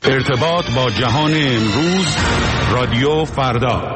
ارتباط با جهان امروز، رادیو فردا.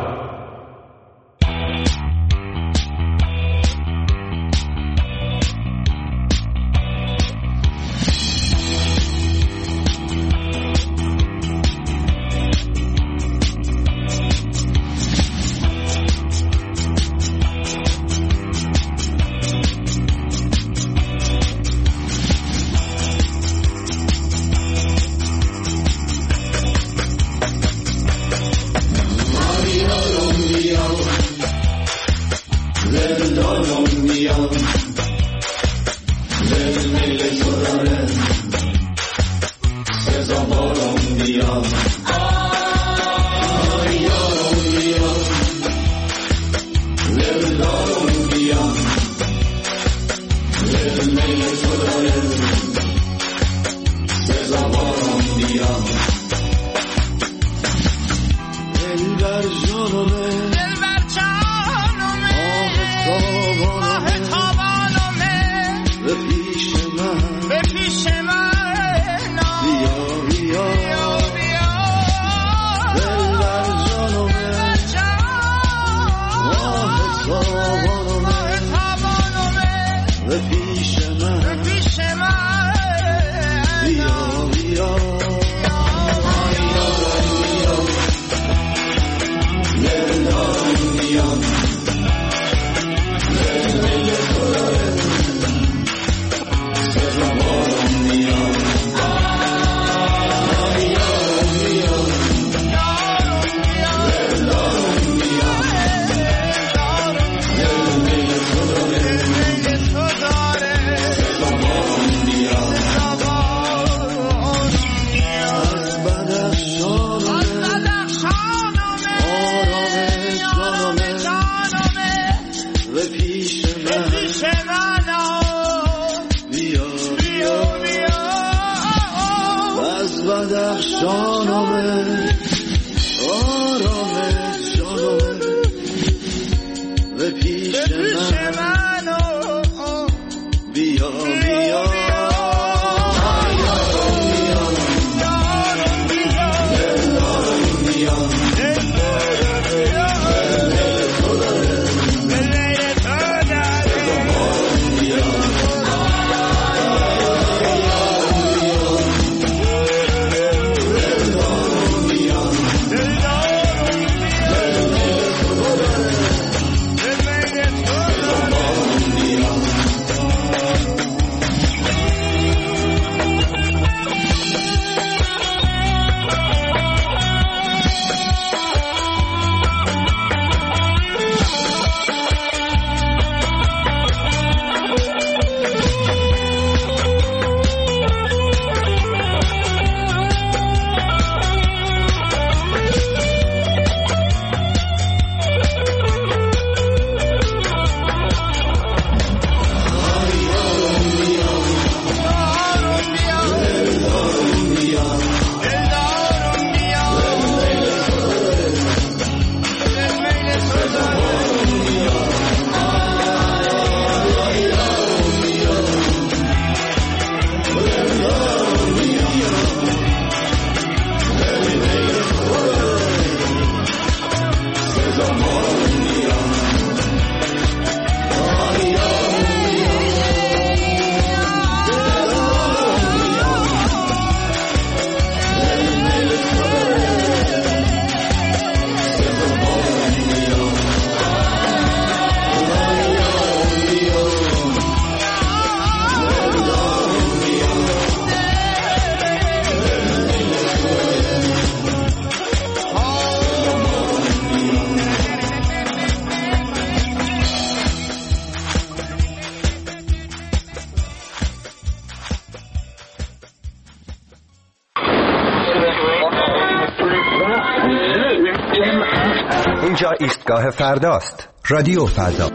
اینجا ایستگاه فرداست. رادیو فردا.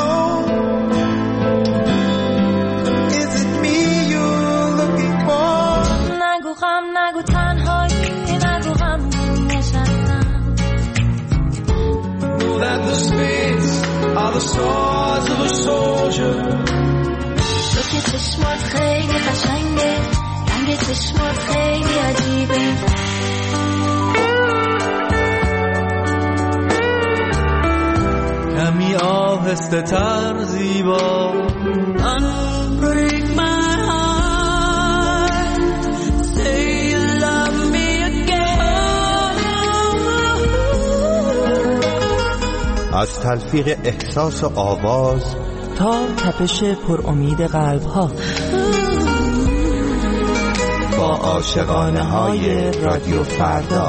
نگو غم، نگو تنهایی، نگو غم نشستم. That the spades are the swords of a soldier. تو که چشمات خیلی قشنگه، رنگ چشمات خیلی عجیبه. کمی آهسته تر زیبا. Unbreak my heart, say you love me again. از تلفیق احساس و آواز تا تپش پر امید قلب ها، با عاشقانه های رادیو فردا.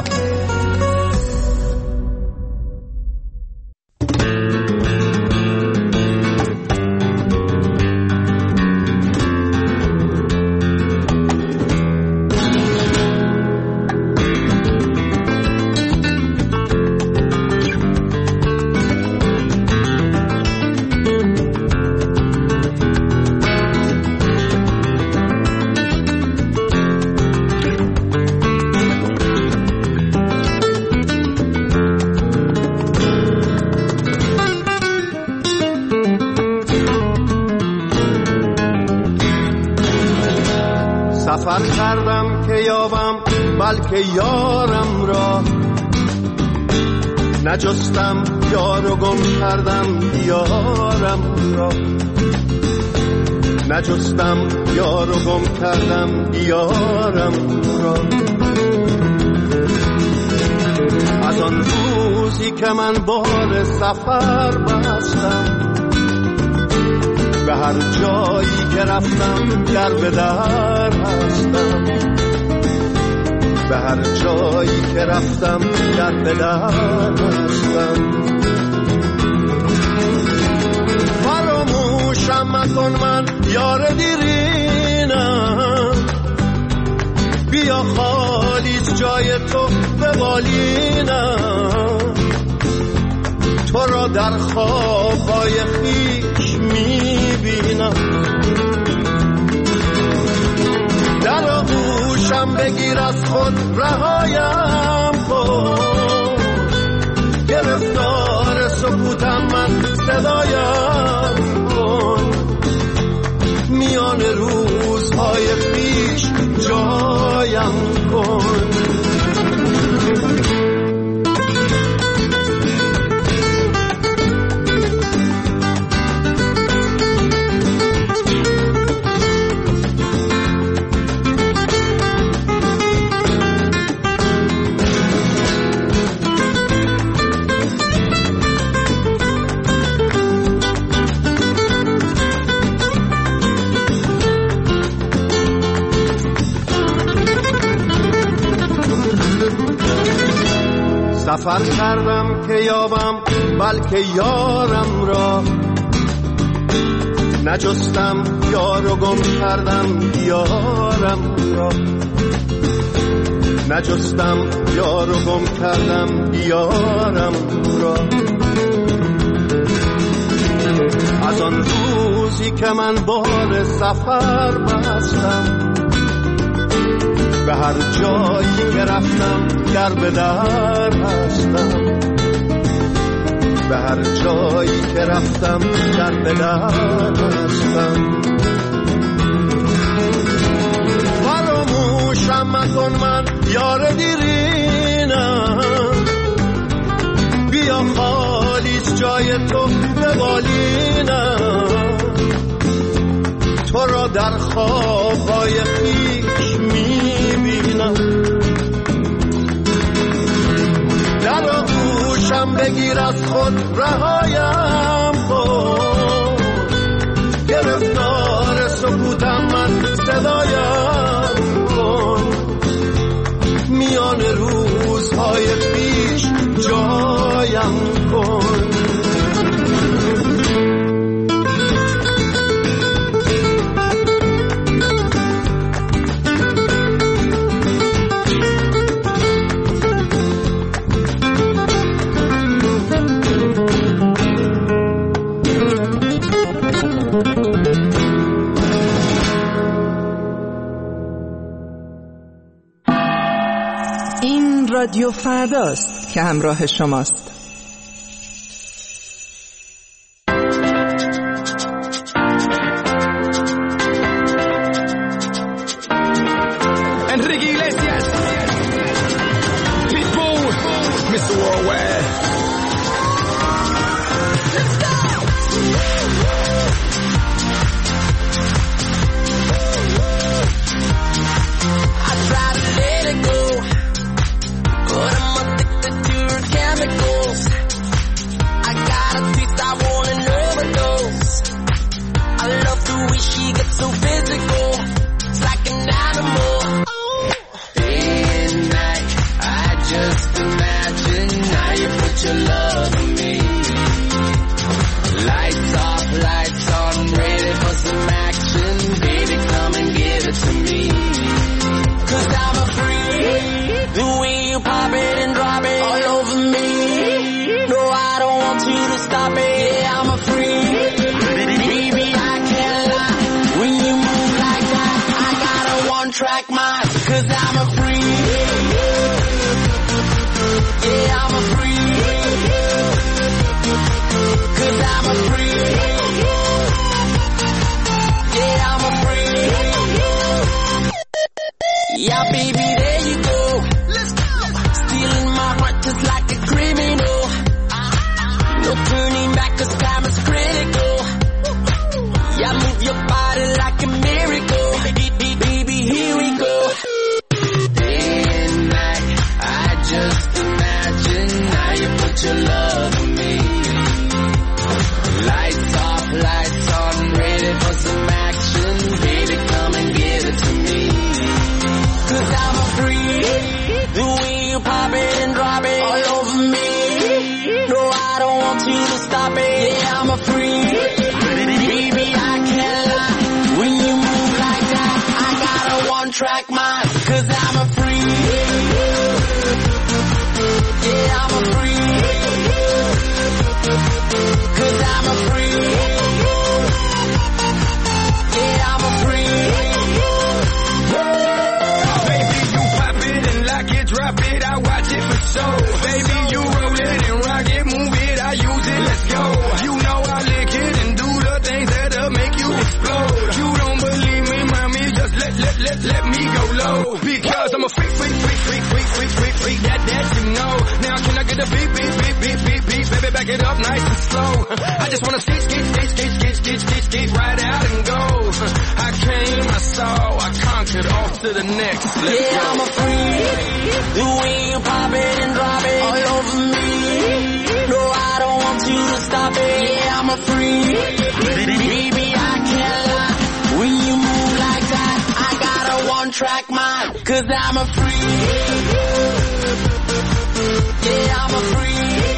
سفر کردم که یابم بلکه یارم را، نجستم یار و گم کردم یارم را، نجستم یار و گم کردم یارم را. از آن روزی که من بار سفر بستم، به هر جایی که رفتم در به در هستم، به هر جایی که رفتم در به در هستم. فراموشم مکن من یار دیرینم، بیا خالیت جای تو به بالینم، تو را در خوابهای خویش میبینم. در آغوشم بگیر از خود رهایم کن، گرفتار سکوتم من صدایم کن، میان روزهای خویش جایم کن. سفر کردم که یابم بلکه یارم را، نجستم یار و گم کردم یارم را، نجستم یار و گم کردم یارم را. از آن روزی که من بار سفر بستم، به هر جایی که رفتم در به در هستم، به هر جایی که رفتم در به در هستم. فراموشم مکن من یار دیرینم، بیا خالیت جای تو به بالینم، تو را در خوابهای خویش میبینم. در آغوشم بگیر از خود رهایم کن، گرفتار سکوتم من صدایم کن، میان روزهای پیش جایم کن. این رادیو فرداست که همراه شماست. yes. Pitbull, Mr. Worldwide. Let's go. I try to let it go, but I'm addicted to her chemicals. I got a taste, I want an overdose. I love the way she gets so physical. It's like an animal. Day and night, I just imagine how you put your love in me. Lights off, lights on, ready for some action. Baby, come and give it to me. 'Cause I'm a freak. The way you pop it and drop it all over me. No, I don't want you to stop it. Yeah, I'm a freak. Baby, I can't lie. When you move like that, I got a one-track mind. 'Cause I'm a freak. Yeah, I'm a freak. 'Cause I'm a freak. Yeah, I'm a freak. Yeah, baby, there you go. Let's go. Stealing my heart just like a criminal. No turning back 'cause time is critical. Yeah, move your body like a miracle. Baby, here we go. Day and night, I just imagine how you put your love in me. Lights off, lights on, ready for some action. Baby, come and give it to me. 'Cause I'm a freak. The way you pop it and drop it all over me. No, I don't want you to stop it. Yeah, I'm a freak. Baby, I can't lie. When you move like that, I got a one-track mind. 'Cause I'm a freak. Yeah, I'm a freak. 'Cause I'm a freak. Yeah, I'm a freak. Baby, you pop it and lock it, drop it, I watch it for show. Baby, you roll it and rock it, move it, I use it, let's go. You know I lick it and do the things that'll make you explode. You don't believe me, mommy, just let me go low. Because I'm a freak, that you know. Now can I get a beep, baby, back it up nice and slow. I just wanna skate right out and go. I came, I saw, I conquered, off to the next. Let's go. I'm a freak. The way you pop it and drop it all over me. No, I don't want you to stop it. Yeah, I'm a freak. Baby, I can't lie. When you move like that, I got a one-track mind. 'Cause I'm a freak. Yeah, I'm a freak.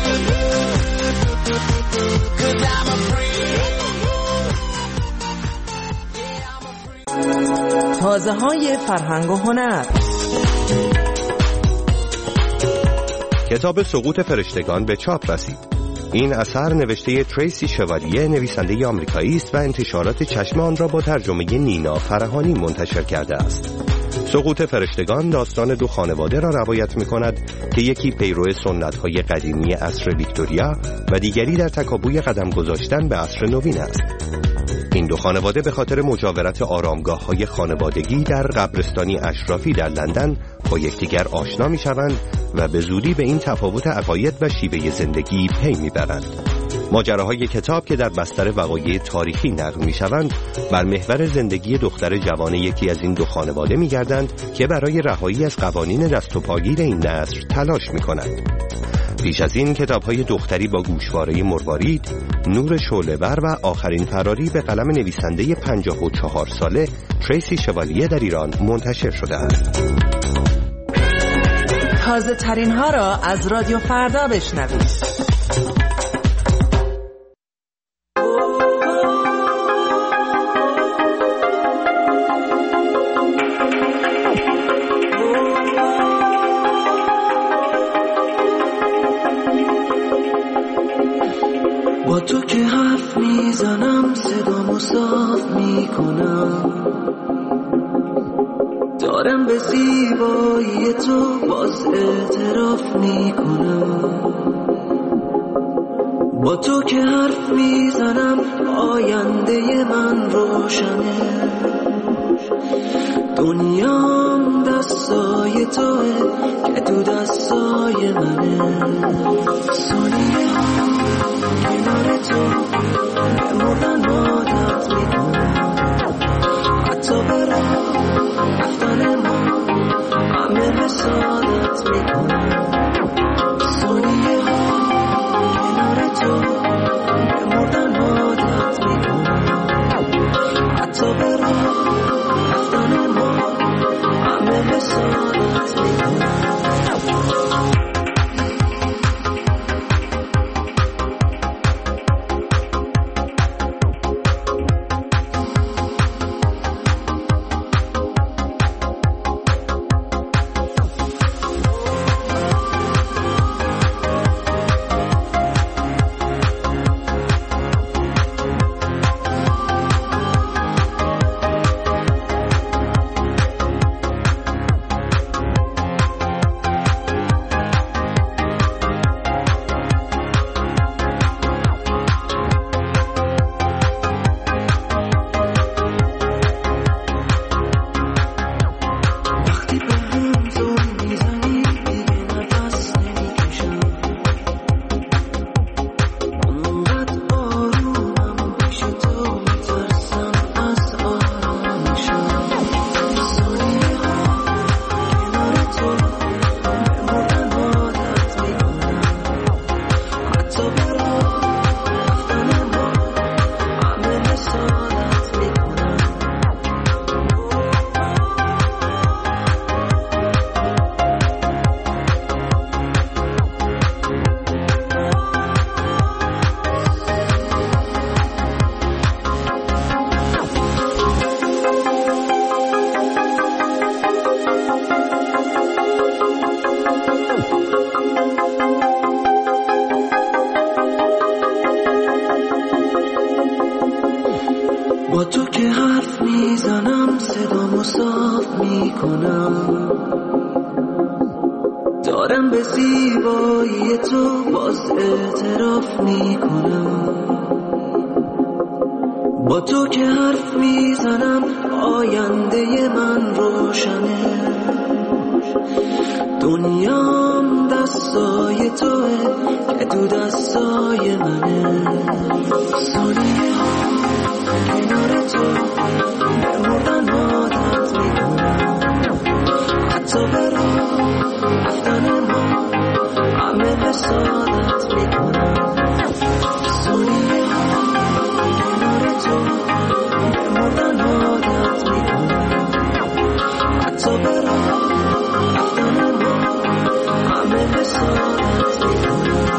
'Cause I'm a freak. Yeah, I'm a freak. تازه‌های فرهنگ و هنر. کتاب سقوط فرشتگان به چاپ رسید. این اثر نوشته تریسی شوالیه، نویسنده آمریکایی است و انتشارات چشم آن را با ترجمه نینا فرهانی منتشر کرده است. سقوط فرشتگان داستان دو خانواده را روایت می‌کند که یکی پیرو سنت‌های قدیمی عصر ویکتوریا و دیگری در تکاپوی قدم گذاشتن به عصر نوین است. این دو خانواده به خاطر مجاورت آرامگاه‌های خانوادگی در قبرستانی اشرافی در لندن با یکدیگر آشنا می‌شوند و به زودی به این تفاوت عقاید و شیوه زندگی پی می‌برند. ماجراهای کتاب که در بستر وقایع تاریخی نقل می‌شوند بر محور زندگی دختر جوان یکی از این دو خانواده می‌گردند که برای رهایی از قوانین دست و پاگیر این نسل تلاش می‌کنند. پیش از این کتاب‌های دختری با گوشواره مروارید، نور شعله‌ور و آخرین فراری به قلم نویسنده 54 ساله تریسی شوالیه در ایران منتشر شده است. تازه ترین ها را از رادیو فردا بشنوید. با تو که حرف میزنم صدامو صاف میکنم، دارم به زیبایی تو باز اعتراف میکنم. با تو که حرف میزنم آینده من روشنه، دنیام دستای توه که تو دستای منه. ثانیه ها کنار تو بمردن عادت میکنم، حتی به راه رفتن ما همه حسادت میکنم. ثانیه ها کنار تو بمردن عادت میکنم، حتی به راه رفتن ما همه حسادت میکنم. با تو که حرف میزنم صدامو صاف میکنم، دارم به زیبایی تو باز اعتراف میکنم. با تو که حرف میزنم آینده من روشنه، دنیام دستای توه که تو دستای منه. ثانیه ها کنار تو بمردن عادت میکنم، حتی به راه رفتن ما همه حسادت میکنم. ثانیه ها کنار تو بمردن عادت میکنم، حتی به راه رفتن ما همه حسادت میکنم.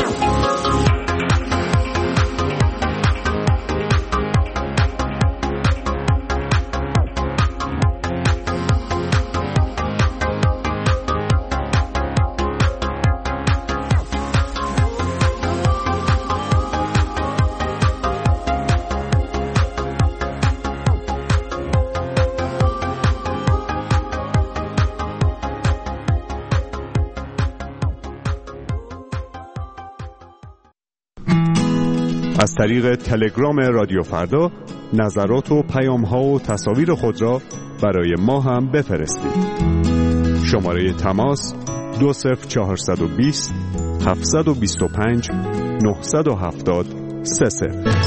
از طریق تلگرام رادیو فردا نظرات و پیام‌ها و تصاویر خود را برای ما هم بفرستید. شماره تماس 20420 725 970 30.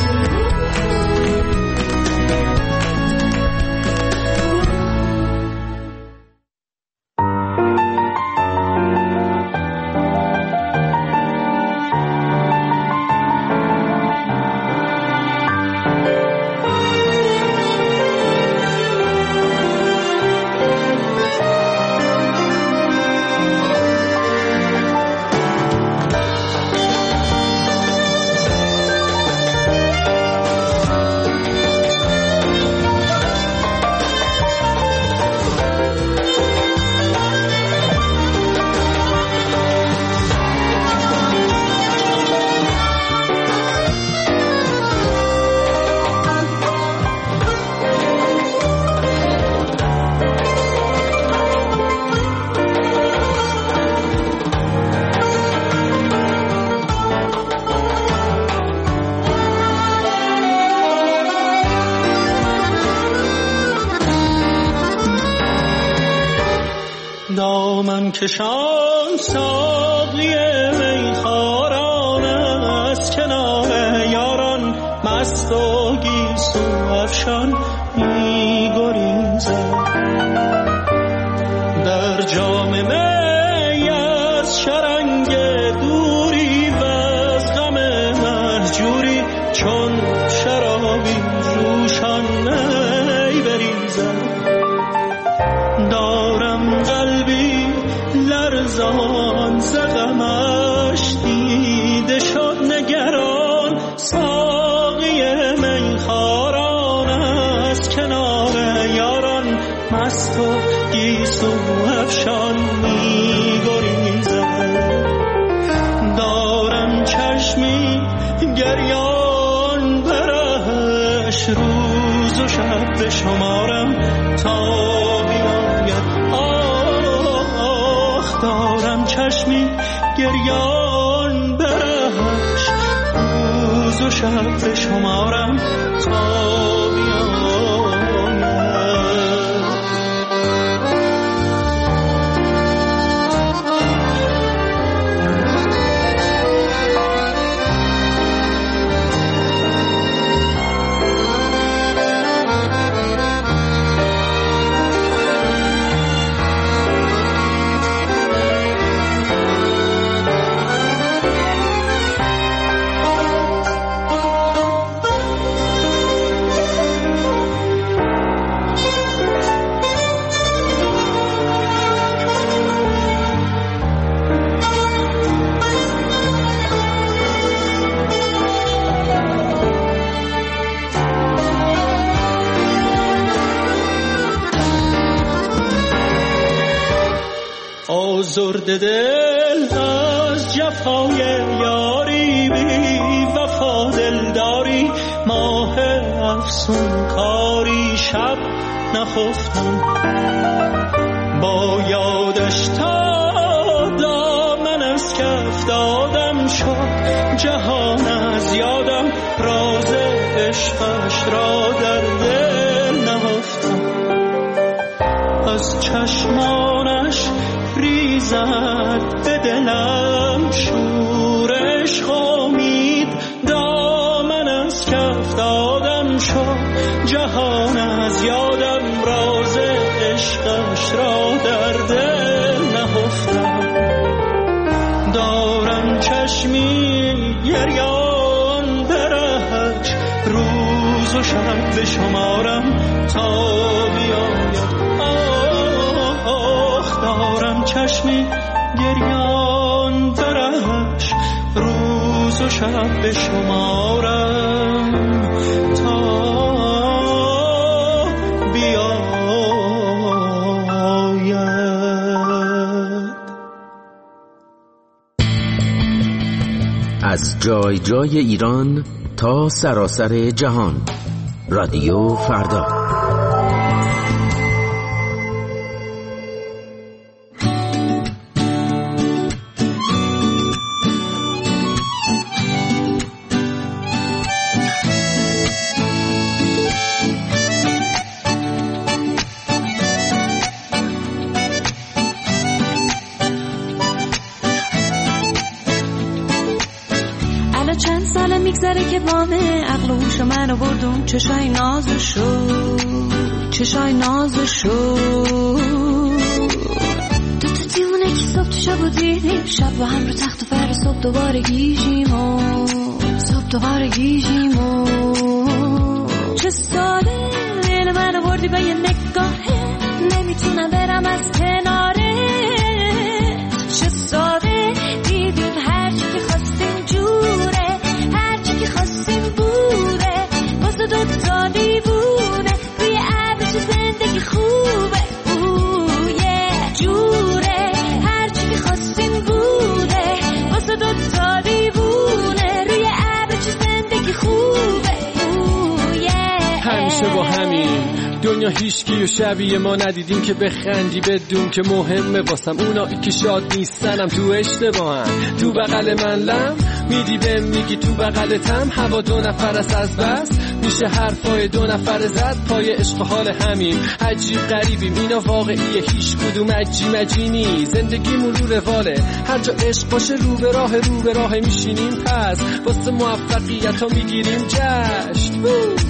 دامن کشان ساقی میخواران از کنار یاران مست و گیسو افشان می‌گریزد. در جام می از شرنگ دوری و از غم مهجوری چون شرابی جوشان می بریزد. دارم قلبی لرزان ز غمش دیده شد نگران ساقی میخواران از کنار یاران مست و گیسو افشان می‌گریزد. دارم چشمی گریان برهش روز و شب به شمارم تا بیاید. آخ دارم چشمی گریان برهش روز و شب به شمارم تا بیاید. آزرده دل از جفای یاری بی وفا دلداری ماه افسون کاری شب نخفتم با یادش تا دامن از کف دادم شد جهان از یادم راز عشقش را در دل نهفتم. از چشمانش ریزد به دلم شورش خامید دامن از کف دادم شد جهان از یادم راز عشقش را در دل نهفتم. دارم چشمی گریان برهش روز و شب به شمارم تا بیاید. دارم چشمی گریان برهش روز و شب به شمارم تا بیاید. از جای جای ایران تا سراسر جهان رادیو فردا. چشای نازشو دو تا دیوونه که صبح تو شب و دیدیم شب با هم رو تخت و فر صبح دوباره گیجیم و چه ساله دل من بردی با یه نگاهه نمیتونم برم از کناره. چه ساده دیدیم هرچی که خواستیم جوره هرچی که خواستیم بوده واسه دوتا دیوونه روی ابر چه زندگی خوبه جوره هرچی که خواستیم بوده واسه دوتا دیوونه روی ابر چه زندگی خوبه. همیشه با همین دنیا هیچکی و شبیه ما ندیدیم که بخندی بدون که مهمه واسم. اونایی که شاد نیستنم تو اشتباهن. تو بغل من لم میدی بهم میگی تو بغلتم. هوا دو نفر است از بس میشه حرفای دو نفر زد. پای عشق حال همین عجیب غریبیم. اینا واقعیه هیچ کدوم عجی نی. زندگیمون رو رواله هر جا عشق باشه رو به راه میشینیم. پس واسه موفقیت ها میگیریم جشن.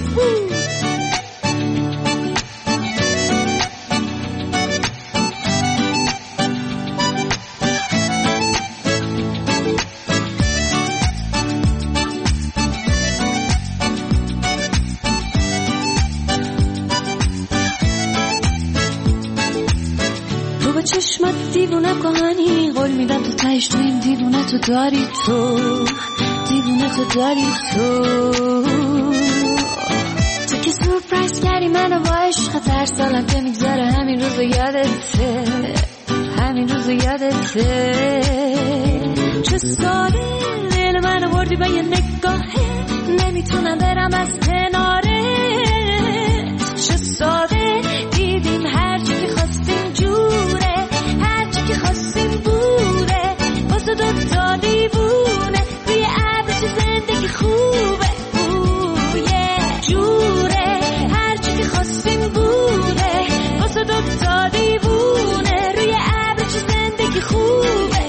چشمت دیوونه کهانی قول میدم تو تهش تو این دیوونه تو داری تو که سورپرایز کردی منو با عشق. هر سالم که میگذره همین روز یادته. چه ساله دل منو بردی با یه نگاهه نمیتونم برم از کناره. چه ساده دیدیم هرچی که خواستیم جوره هرچی که خواستیم بوده. واسه دوتا دیوونه روی ابر چه زندگی خوبه. جوره هرچی که خواستیم بوده. واسه دوتا دیوونه روی ابر چه زندگی خوبه.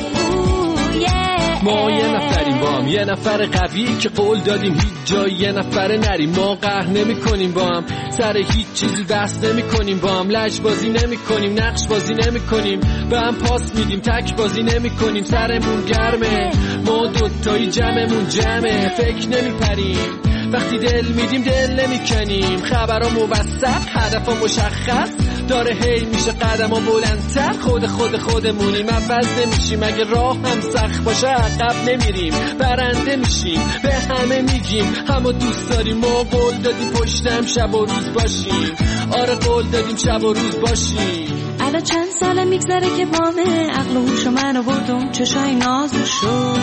ما یه نفریم با هم یه نفر قوی که قول دادیم هیچ جای یه نفر نریم. ما قهر نمی کنیم با هم سر هیچ چیزی بحث نمی کنیم با هم. لج بازی نمی کنیم نقش بازی نمی کنیم به هم پاس میدیم تک بازی نمی کنیم. سرمون گرمه ما دوتایی جمعمون جمعه. فکر نمی پریم وقتی دل میدیم دل نمی کنیم. خبرها موثق هدفها مشخص داره هی میشه قدم ها بلندتر. خودمونیم عوض نمیشیم. اگه راه هم سخت باشه عقب نمیریم برنده میشیم. به همه میگیم همو دوست داریم. ما قول دادیم پشتم شب و روز باشیم. آره قول دادیم شب و روز باشیم. الان چند ساله میگذره که بامه عقل و هوش منو بردم. چشای نازشو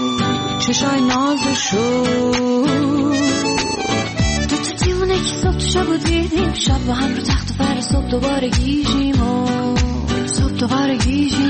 تو دیوونه که صبح تو شب و دیدیم. شب با هم رو تخت و فر صبح دوباره گیجیم.